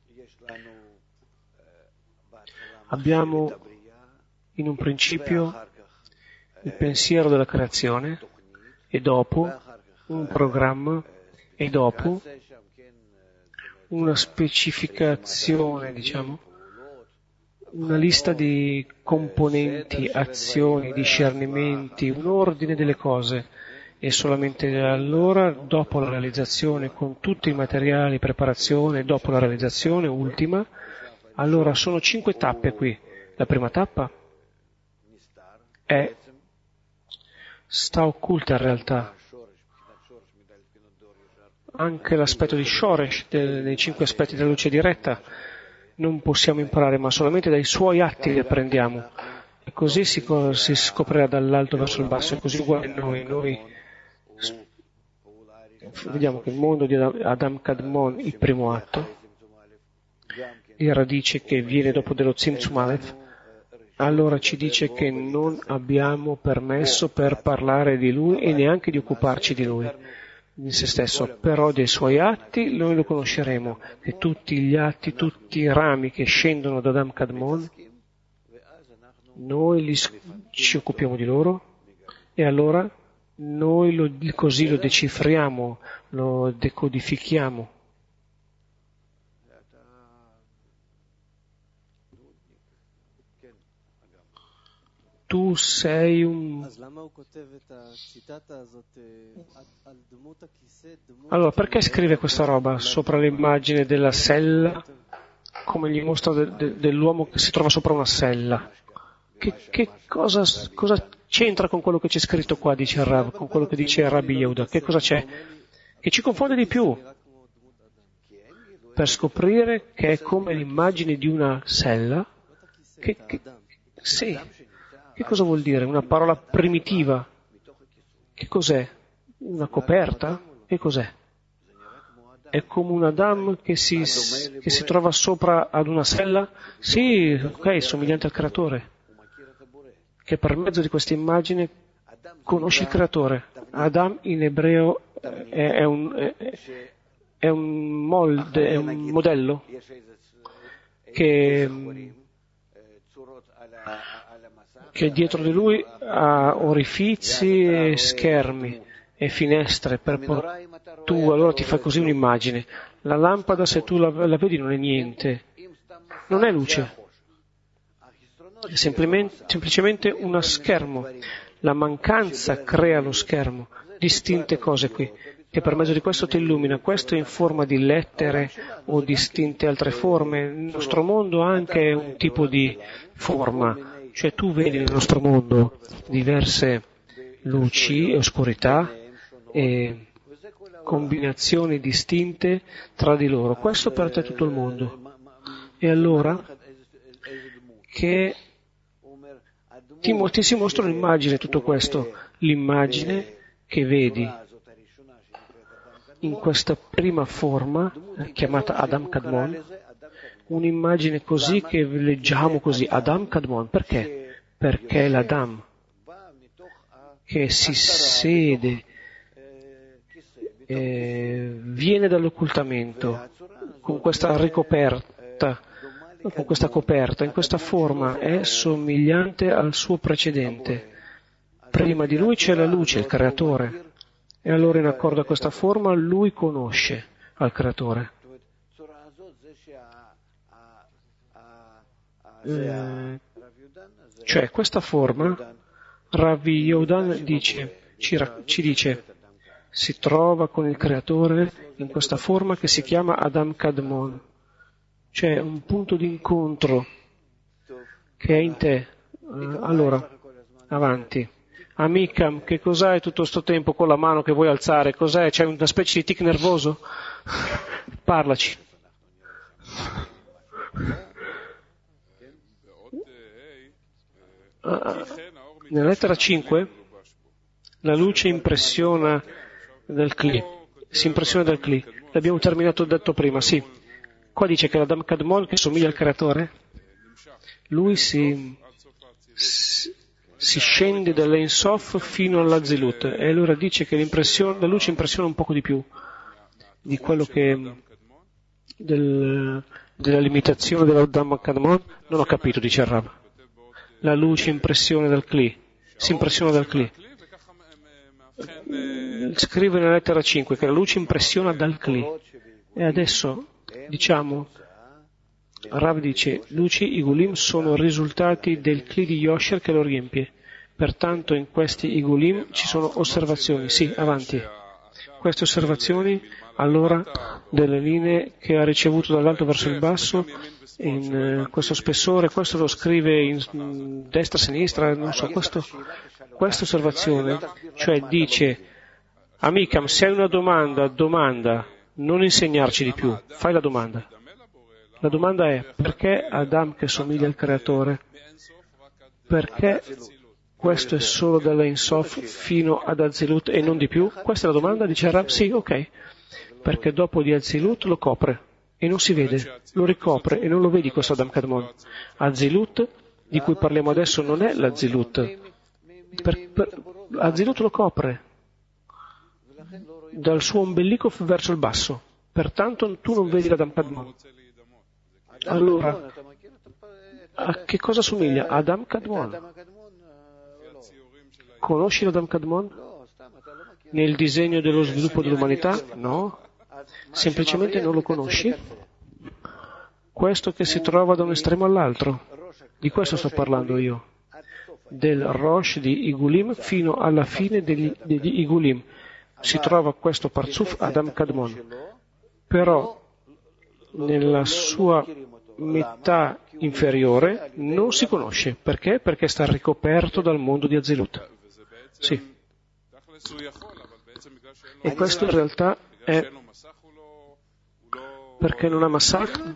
abbiamo in un principio il pensiero della creazione, e dopo un programma, e dopo una specificazione, diciamo, una lista di componenti, azioni, discernimenti, un ordine delle cose, e solamente allora, dopo la realizzazione, con tutti i materiali, preparazione, dopo la realizzazione ultima, allora sono cinque tappe qui. La prima tappa è, sta occulta in realtà, anche l'aspetto di Shoresh, dei cinque aspetti della luce diretta, non possiamo imparare, ma solamente dai suoi atti li apprendiamo. E così si, si scoprirà dall'alto verso il basso, e così uguale noi. Noi vediamo che il mondo di Adam Kadmon, il primo atto, di radice che viene dopo dello Tzimtzum Aleph, allora ci dice che non abbiamo permesso per parlare di lui e neanche di occuparci di lui in se stesso, però dei suoi atti noi lo conosceremo, che tutti gli atti, tutti i rami che scendono da Adam Kadmon, noi li, ci occupiamo di loro, e allora noi lo, così lo decifriamo, lo decodifichiamo. Tu sei un... Allora, perché scrive questa roba sopra l'immagine della sella, come gli mostra de, de, dell'uomo che si trova sopra una sella? Che, che cosa, cosa c'entra con quello che c'è scritto qua, dice il Rav, con quello che dice Rabbi Yehuda? Che cosa c'è? Che ci confonde di più, per scoprire che è come l'immagine di una sella, che, che sì. Che cosa vuol dire? Una parola primitiva. Che cos'è? Una coperta? Che cos'è? è come un Adam che si, che si trova sopra ad una sella? Sì, ok, somigliante al creatore, che per mezzo di questa immagine conosce il creatore. Adam in ebreo è, è, un, è, è un molde, è un modello che, che dietro di lui ha orifizi e schermi e finestre per por- tu allora ti fai così un'immagine. La lampada, se tu la, la vedi, non è niente, non è luce, è semplicemente, semplicemente uno schermo. La mancanza crea lo schermo, distinte cose qui, che per mezzo di questo ti illumina. Questo in forma di lettere o distinte altre forme. Il nostro mondo ha anche un tipo di forma, cioè tu vedi nel nostro mondo diverse luci e oscurità e combinazioni distinte tra di loro. Questo per te è tutto il mondo. E allora che ti, ti si mostra un'immagine, tutto questo, l'immagine che vedi in questa prima forma eh, chiamata Adam Kadmon, un'immagine così che leggiamo così, Adam Kadmon. Perché? Perché l'Adam che si sede eh, viene dall'occultamento con questa ricoperta, con questa coperta, in questa forma è somigliante al suo precedente. Prima di lui c'è la luce, il creatore, e allora in accordo a questa forma lui conosce al creatore. Eh, cioè questa forma, Rabbi Yehudan dice, ci, ci dice, si trova con il creatore in questa forma che si chiama Adam Kadmon. C'è un punto di incontro che è in te. Uh, allora, avanti. Amicam, che cos'hai tutto sto tempo con la mano che vuoi alzare? Cos'è? C'è una specie di tic nervoso? Parlaci. Uh, nella lettera cinque, la luce impressiona del cli. Si impressiona del cli. L'abbiamo terminato detto prima, sì. Qua dice che l'Adam Kadmon, che somiglia al creatore, lui si, si, si scende dall'Ein Sof fino all'Azilut, e allora dice che la luce impressiona un poco di più di quello che del, della limitazione dell'Adam Kadmon. Non ho capito, dice il Rav. La luce impressione dal Kli, si impressiona dal Kli. Scrive nella lettera cinque che la luce impressiona dal Kli. E adesso diciamo, Rav dice, luci Igulim sono risultati del Kli di Yosher che lo riempie. Pertanto in questi Igulim ci sono osservazioni. Sì, avanti. Queste osservazioni, allora, delle linee che ha ricevuto dall'alto verso il basso, in uh, questo spessore, questo lo scrive in in destra, sinistra, non so, questo, questa osservazione, cioè dice, Amicam, se hai una domanda, domanda, non insegnarci di più, fai la domanda. La domanda è, perché Adam che somiglia al creatore? Perché questo è solo dall'Ein Sof fino ad Azilut e non di più? Questa è la domanda, dice Rab, sì, ok, perché dopo di Azilut lo copre e non si vede, lo ricopre e non lo vedi questo Adam Kadmon. Azilut, di cui parliamo adesso, non è l'Azilut. Per, per, Azilut lo copre dal suo ombelico verso il basso, pertanto tu non vedi l'Adam Kadmon. Allora, a che cosa somiglia? Adam Kadmon. Conosci l'Adam Kadmon? Nel disegno dello sviluppo dell'umanità? No. Semplicemente non lo conosci? Questo che si trova da un estremo all'altro. Di questo sto parlando io. Del Rosh di Igulim fino alla fine degli, degli Igulim. Si trova questo Parzuf Adam Kadmon. Però nella sua metà inferiore non si conosce. Perché? Perché sta ricoperto dal mondo di Azilut. Sì. E questo in realtà è perché non ha Masach?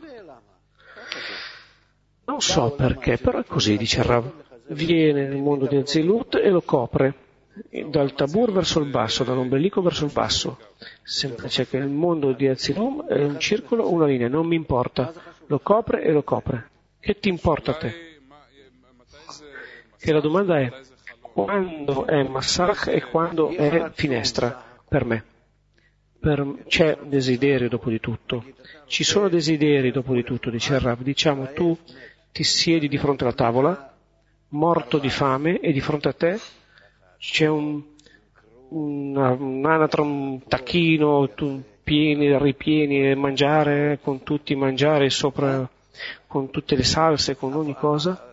Non so perché, però è così, dice Rav. Viene nel mondo di Azilut e lo copre. dal tabur verso il basso, dall'ombelico verso il basso. Semplice che il mondo di Azirum è un circolo o una linea, non mi importa, lo copre e lo copre. Che ti importa a te? Che la domanda è quando è massach e quando è finestra per me. Per, c'è desiderio dopo di tutto. Ci sono desideri dopo di tutto, dice il Rav. Diciamo, tu ti siedi di fronte alla tavola, morto di fame, e di fronte a te c'è un, una, un'anatra, un tacchino, tu, pieni, ripieni e mangiare, con tutti i mangiari sopra, con tutte le salse, con ogni cosa.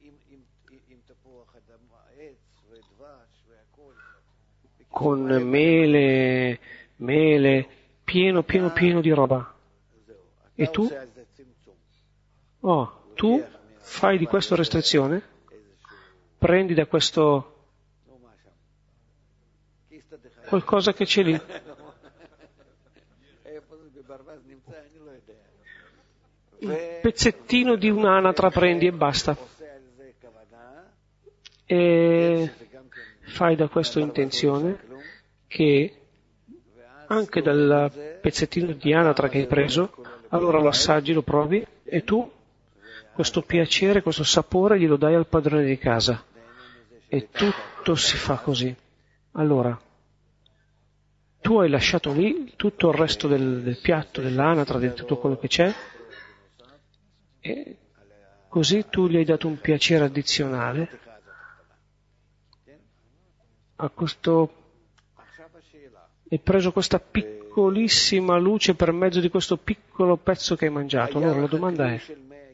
Con mele, mele, pieno, pieno, pieno di roba. E tu? Oh, tu fai di questo restrizione? Prendi da questo qualcosa che c'è lì. Un pezzettino di un'anatra prendi e basta. E fai da questo intenzione che anche dal pezzettino di anatra che hai preso, allora lo assaggi, lo provi, e tu questo piacere, questo sapore glielo dai al padrone di casa. E tutto si fa così. Allora, tu hai lasciato lì tutto il resto del, del piatto, dell'anatra, di tutto quello che c'è, e così tu gli hai dato un piacere addizionale a questo. Hai preso questa piccolissima luce per mezzo di questo piccolo pezzo che hai mangiato. Allora la domanda è: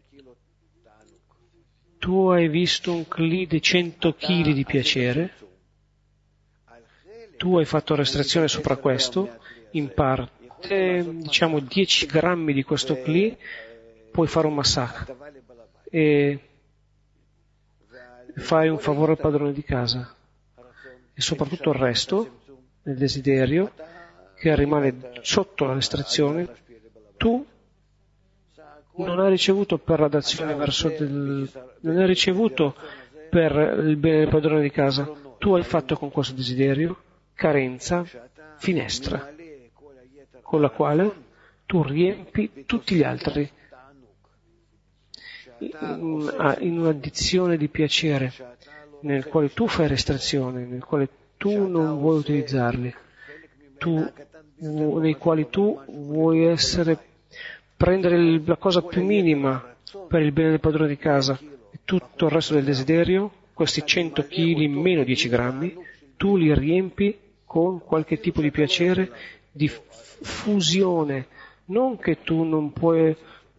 tu hai visto un cli di cento chili di piacere, tu hai fatto restrizione sopra questo, in parte, diciamo dieci grammi di questo cli, puoi fare un massacro e fai un favore al padrone di casa. E soprattutto il resto, nel desiderio, che rimane sotto la restrizione, tu non hai ricevuto per la dazione verso del, non hai ricevuto per il bene del padrone di casa, tu hai fatto con questo desiderio carenza, finestra, con la quale tu riempi tutti gli altri in, in un'addizione di piacere nel quale tu fai restrizione, nel quale tu non vuoi utilizzarli, tu, nei quali tu vuoi essere, prendere la cosa più minima per il bene del padrone di casa, e tutto il resto del desiderio, questi cento chili meno dieci grammi, tu li riempi con qualche tipo di piacere, di fusione, non che tu non puoi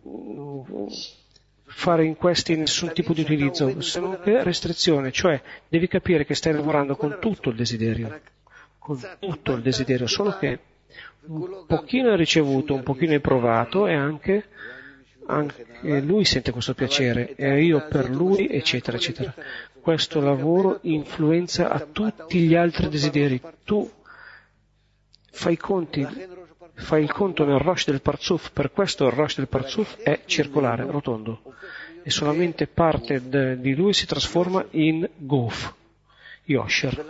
fare in questi nessun tipo di utilizzo, se non che restrizione, cioè devi capire che stai lavorando con tutto il desiderio, con tutto il desiderio, solo che un pochino hai ricevuto, un pochino hai provato, e anche, anche lui sente questo piacere, e io per lui, eccetera, eccetera. Questo lavoro influenza a tutti gli altri desideri. Tu fai i conti, fai il conto nel Rosh del Parzuf, per questo il Rosh del Parzuf è circolare, rotondo, e solamente parte de, di lui si trasforma in Gof, Yosher.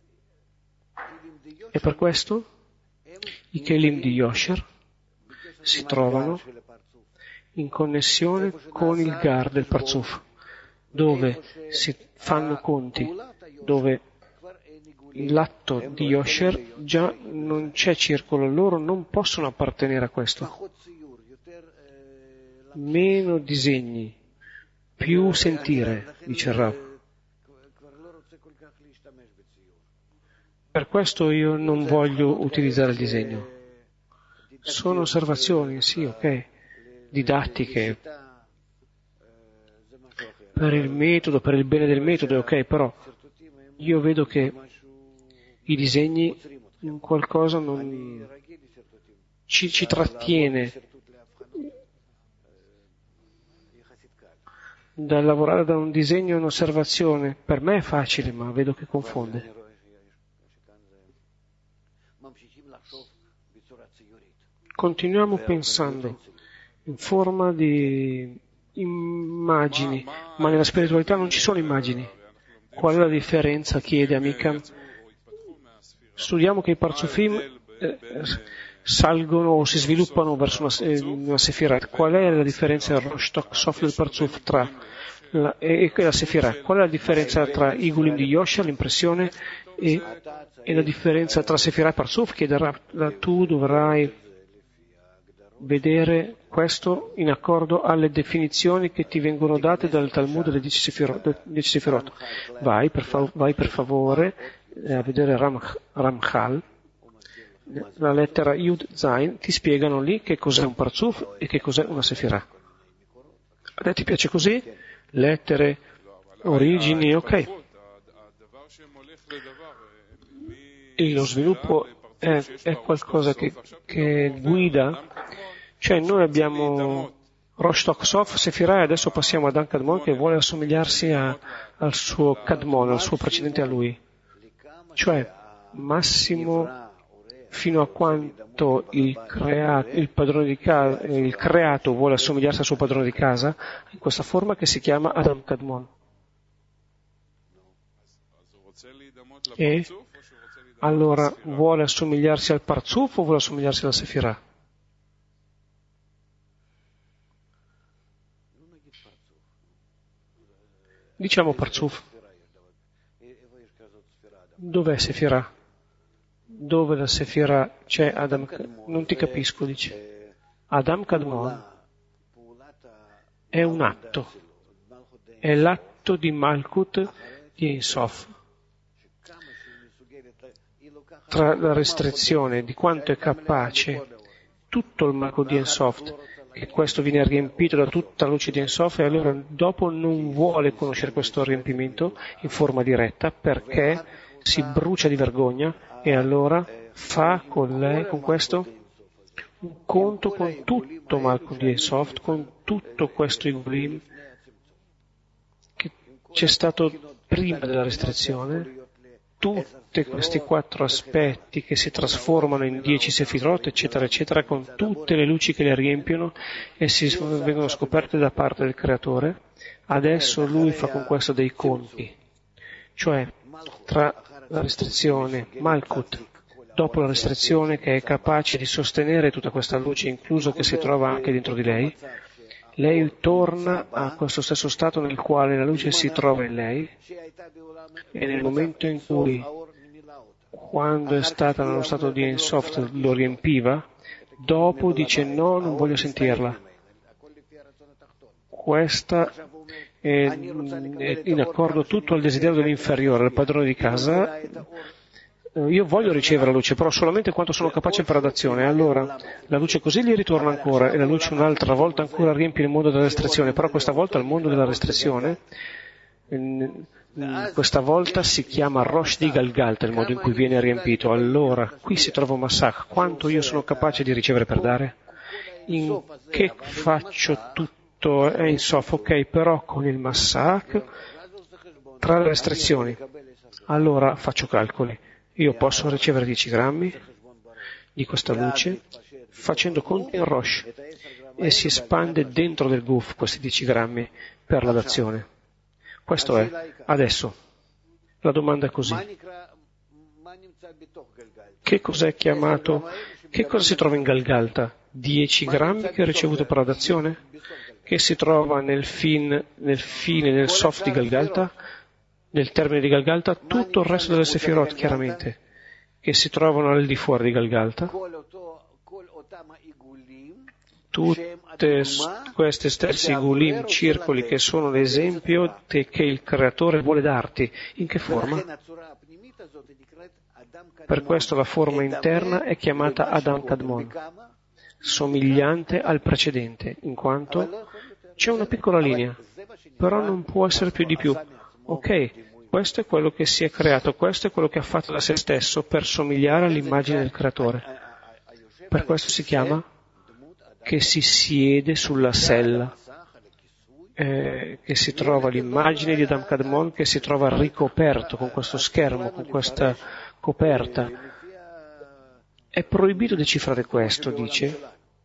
E per questo i Kelim di Yosher si trovano in connessione con il Gar del Parzuf, dove si fanno conti, dove l'atto di Yosher già non c'è circolo, loro non possono appartenere a questo. Meno disegni, più sentire, dice il Rav. Per questo io non voglio utilizzare il disegno. Sono osservazioni, sì, ok, didattiche, per il metodo, per il bene del metodo, ok, però io vedo che i disegni in qualcosa non ci, ci trattiene da lavorare da un disegno a un'osservazione. Per me è facile, ma vedo che confonde. Continuiamo pensando in forma di immagini, ma nella spiritualità non ci sono immagini. Qual è la differenza, chiede Amicam, studiamo che i parzufim eh, salgono o si sviluppano verso una, eh, una Sefirat. Qual è la differenza del Rosh Sof del Parzuf tra la, e, e la Sefirat? Qual è la differenza tra Igulim di Yosha, l'impressione, e, e la differenza tra Sefirat e Parzuf? Chiederà, la, tu dovrai vedere questo in accordo alle definizioni che ti vengono date dal Talmud delle dieci Sefirot. Vai per, fa, vai per favore eh, a vedere Ram, Ramchal, la lettera Yud Zain, ti spiegano lì che cos'è un Parzuf e che cos'è una Sefirah. A te ti piace così? Lettere, origini, ok. E lo sviluppo è, è qualcosa che, che guida. Cioè noi abbiamo Rosh Sof, Sefirah, e adesso passiamo ad An-Kadmon che vuole assomigliarsi a, al suo Kadmon, al suo precedente a lui. Cioè massimo fino a quanto il, creato, il, padrone di casa, il creato vuole assomigliarsi al suo padrone di casa, in questa forma che si chiama Adam Kadmon. E allora vuole assomigliarsi al Parzuf o vuole assomigliarsi alla Sefirah? Diciamo Parzuf. Dov'è Sefirah? Dove la Sefirah c'è Adam? Non ti capisco, dice. Adam Kadmon è un atto, è l'atto di Malkut di Ein Sof. Tra la restrizione di quanto è capace tutto il Malkut di Ein Sof, che questo viene riempito da tutta la luce di Ein Sof, e allora dopo non vuole conoscere questo riempimento in forma diretta perché si brucia di vergogna, e allora fa con lei, con questo, un conto con tutto Malkut di Ein Sof, con tutto questo Igulim che c'è stato prima della restrizione, tutti questi quattro aspetti che si trasformano in dieci Sefirot, eccetera, eccetera, con tutte le luci che le riempiono e si vengono scoperte da parte del Creatore. Adesso lui fa con questo dei conti, cioè tra la restrizione, Malkut, dopo la restrizione che è capace di sostenere tutta questa luce, incluso che si trova anche dentro di lei, lei torna a questo stesso stato nel quale la luce si trova in lei, e nel momento in cui, quando è stata nello stato di Ein Sof, lo riempiva, dopo dice no, non voglio sentirla. Questa è in accordo tutto al desiderio dell'inferiore, al padrone di casa. Io voglio ricevere la luce, però solamente quanto sono capace per adazione. Allora la luce così gli ritorna ancora, e la luce un'altra volta ancora riempie il mondo della restrizione, però questa volta il mondo della restrizione, questa volta si chiama Rosh di Galgalta, il modo in cui viene riempito. Allora qui si trova un massacro. Quanto io sono capace di ricevere per dare? In che faccio tutto è in Sof, ok, però con il massacro tra le restrizioni. Allora faccio calcoli. Io posso ricevere dieci grammi di questa luce facendo conti in Rosh, e si espande dentro del Guf questi dieci grammi per la dazione. Questo è. Adesso la domanda è così: che cos'è chiamato, che cosa si trova in Galgalta? dieci grammi che ho ricevuto per la dazione? Che si trova nel fin, nel fine, nel Sof di Galgalta? Nel termine di Galgalta, tutto il resto delle Sefirot, chiaramente, che si trovano al di fuori di Galgalta, tutte queste stesse Igulim, circoli, che sono l'esempio che il Creatore vuole darti. In che forma? Per questo la forma interna è chiamata Adam Kadmon, somigliante al precedente, in quanto c'è una piccola linea, però non può essere più di più. Ok, questo è quello che si è creato, questo è quello che ha fatto da se stesso per somigliare all'immagine del Creatore. Per questo si chiama che si siede sulla sella, eh, che si trova l'immagine di Adam Kadmon che si trova ricoperto con questo schermo, con questa coperta. È proibito decifrare questo, dice,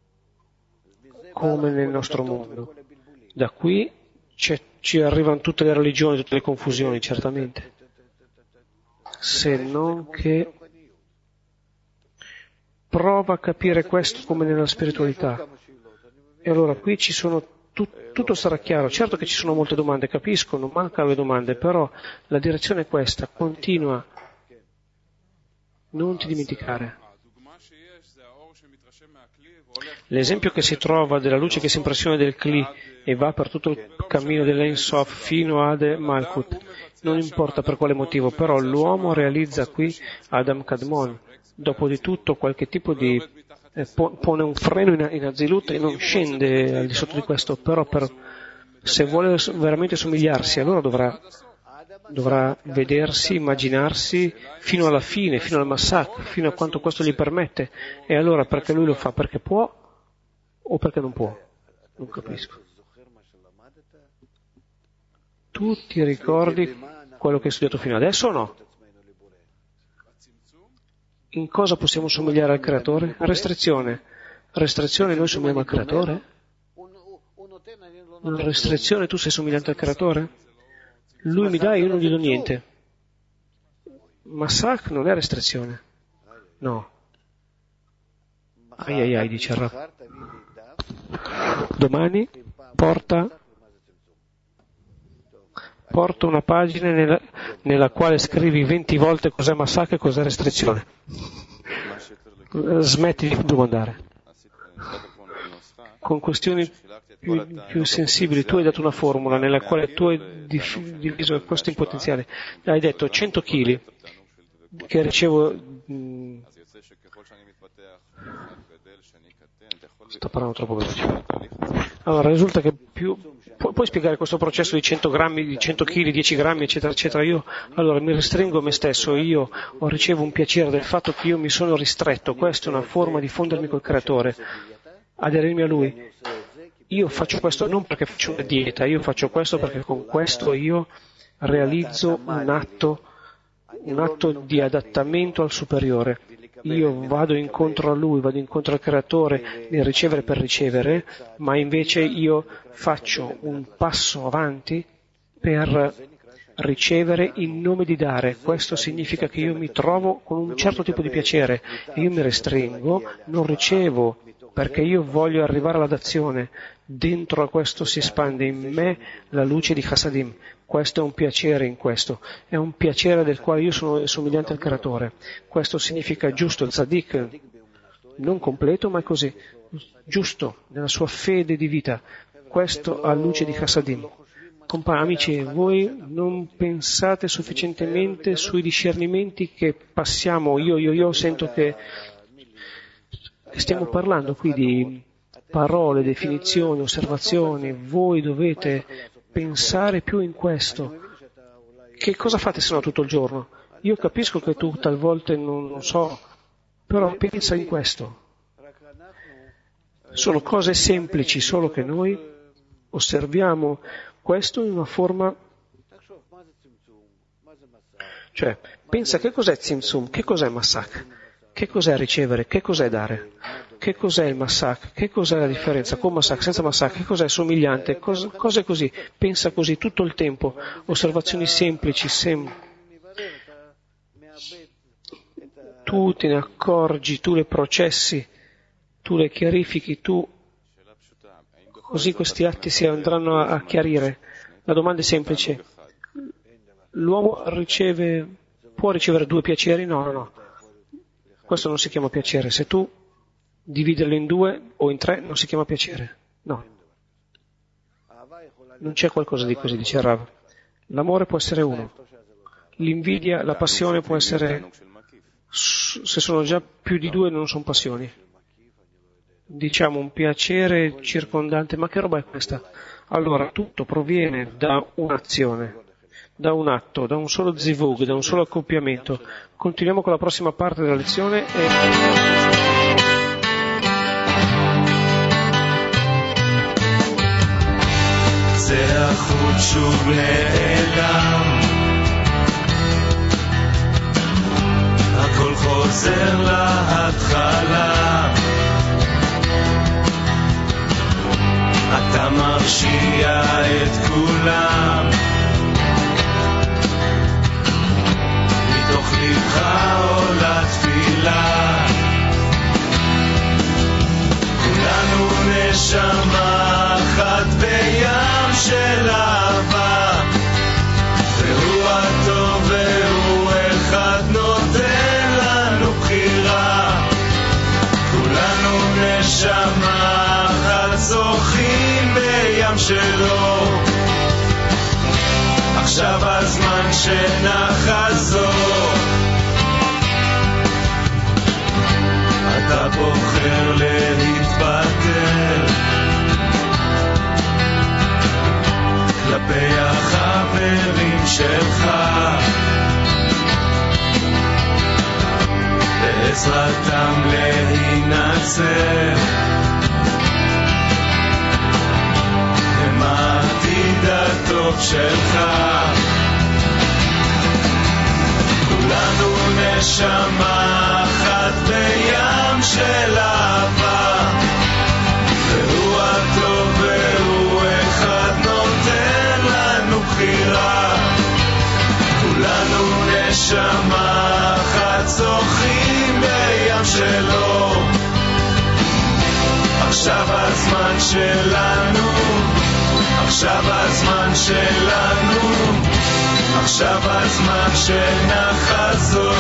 come nel nostro mondo. Da qui c'è ci arrivano tutte le religioni, tutte le confusioni, certamente. Se non che prova a capire questo come nella spiritualità. E allora qui ci sono, tut, tutto sarà chiaro. Certo che ci sono molte domande, capisco, non mancano le domande, però la direzione è questa, continua, non ti dimenticare. L'esempio che si trova della luce che si impressiona del Kli e va per tutto il cammino dell'Ein Sof fino ad Malkut, non importa per quale motivo, però l'uomo realizza qui Adam Kadmon, dopo di tutto qualche tipo di eh, pone un freno in, in Azilut e non scende al di sotto di questo, però per, se vuole veramente somigliarsi allora dovrà dovrà vedersi, immaginarsi fino alla fine, fino al Massak, fino a quanto questo gli permette. E allora perché lui lo fa? Perché può o perché non può? Non capisco. Tu ti ricordi quello che hai studiato fino adesso o no? In cosa possiamo somigliare al Creatore? Restrizione. Restrizione, noi somigliamo al Creatore? Una restrizione, tu sei somigliante al Creatore? Lui mi dà e io non gli do niente. Massak non è restrizione. No. Ai ai ai, dice il Rav. Domani porta, porta una pagina nella, nella quale scrivi venti volte cos'è Massak e cos'è restrizione. Smetti di domandare. Con questioni Più, più sensibili, tu hai dato una formula nella quale tu hai diviso questo in potenziale, hai detto cento chili che ricevo mh, sto parlando troppo veloce. Allora risulta che più pu- puoi spiegare questo processo di cento grammi, di cento chili, dieci grammi eccetera eccetera. Io allora mi restringo a me stesso, io ho ricevo un piacere del fatto che io mi sono ristretto, questa è una forma di fondermi col Creatore, aderirmi a Lui. Io faccio questo non perché faccio una dieta, io faccio questo perché con questo io realizzo un atto, un atto di adattamento al superiore. Io vado incontro a Lui, vado incontro al Creatore nel ricevere per ricevere, ma invece io faccio un passo avanti per ricevere in nome di dare. Questo significa che io mi trovo con un certo tipo di piacere e io mi restringo, non ricevo perché io voglio arrivare alla dazione. Dentro a questo si espande in me la luce di Chassadim. Questo è un piacere in questo, è un piacere del quale io sono somigliante al Creatore. Questo significa giusto, il tzaddik, non completo ma è così, giusto nella sua fede di vita. Questo ha luce di Chassadim. Compa- amici, voi non pensate sufficientemente sui discernimenti che passiamo, io, io, io sento che stiamo parlando qui di parole, definizioni, osservazioni, voi dovete pensare più in questo. Che cosa fate se no tutto il giorno? Io capisco che tu talvolta non, non so, però pensa in questo. Sono cose semplici, solo che noi osserviamo questo in una forma, cioè, pensa che cos'è Tzimtzum, che cos'è Massak, che cos'è ricevere, che cos'è dare. Che cos'è il Massak? Che cos'è la differenza con Massak, senza Massak? Che cos'è somigliante? Cos- cose così. Pensa così tutto il tempo. Osservazioni semplici, sem- tu te ne accorgi, tu le processi, tu le chiarifichi, tu così questi atti si andranno a, a chiarire. La domanda è semplice. L'uomo riceve, può ricevere due piaceri? No, no, no. Questo non si chiama piacere. Se tu dividerlo in due o in tre non si chiama piacere. No. Non c'è qualcosa di così, dice Rav. L'amore può essere uno. L'invidia, la passione può essere, se sono già più di due non sono passioni. Diciamo un piacere circondante, ma che roba è questa? Allora, tutto proviene da un'azione, da un atto, da un solo zivug, da un solo accoppiamento. Continuiamo con la prossima parte della lezione e... זה החוט שוב נעלם, הכל חוזר להתחלה, אתה מרשיע את כולם, מתוך לבך עולה תפילה, נשמה אחת שוחים בים שלו. עכשיו הזמן שנחזור. אתה בוחר להתפטר כלפי החברים שלך, בעזרתם להינצר. הם העתיד הטוב שלך. כולנו נשמה אחת בים של אהבה, והוא הטוב והוא אחד נותן לנו בחירה. כולנו נשמה אחת שוחים בים שלו. עכשיו הזמן שלנו, עכשיו הזמן שלנו, עכשיו הזמן שנחזור.